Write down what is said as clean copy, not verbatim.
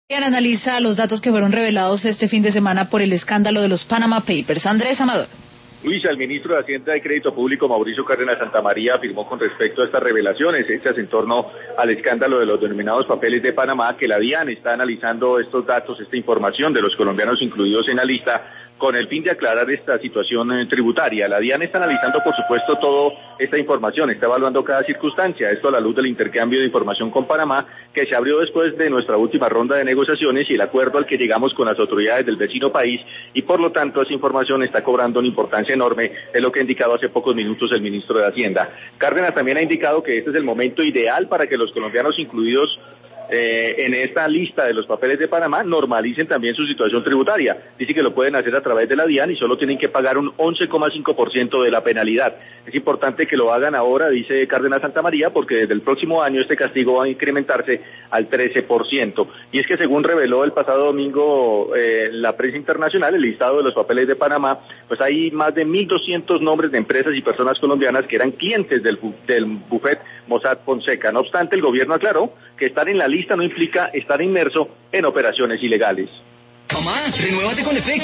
Analiza los datos que fueron revelados este fin de semana por el escándalo de los Panama Papers. Andrés Amador. Luisa, el ministro de Hacienda y Crédito Público, Mauricio Cárdenas Santamaría, afirmó con respecto a estas revelaciones hechas en torno al escándalo de los denominados papeles de Panamá que la DIAN está analizando estos datos, esta información de los colombianos incluidos en la lista, con el fin de aclarar esta situación tributaria. La DIAN está analizando, por supuesto, toda esta información, está evaluando cada circunstancia, esto a la luz del intercambio de información con Panamá, que se abrió después de nuestra última ronda de negociaciones y el acuerdo al que llegamos con las autoridades del vecino país, y por lo tanto esa información está cobrando una importancia enorme, es lo que ha indicado hace pocos minutos el ministro de Hacienda. Cárdenas también ha indicado que este es el momento ideal para que los colombianos incluidos en esta lista de los papeles de Panamá normalicen también su situación tributaria. Dice que lo pueden hacer a través de la DIAN y solo tienen que pagar un 11,5% de la penalidad. Es importante que lo hagan ahora, dice Cárdenas Santamaría, porque desde el próximo año este castigo va a incrementarse al 13%. Y es que según reveló el pasado domingo la prensa internacional, el listado de los papeles de Panamá, pues hay más de 1.200 nombres de empresas y personas colombianas que eran clientes del bufete Mossack Fonseca. No obstante, el gobierno aclaró que estar en la lista no implica estar inmerso en operaciones ilegales. Mamá, renuévate con Efecto.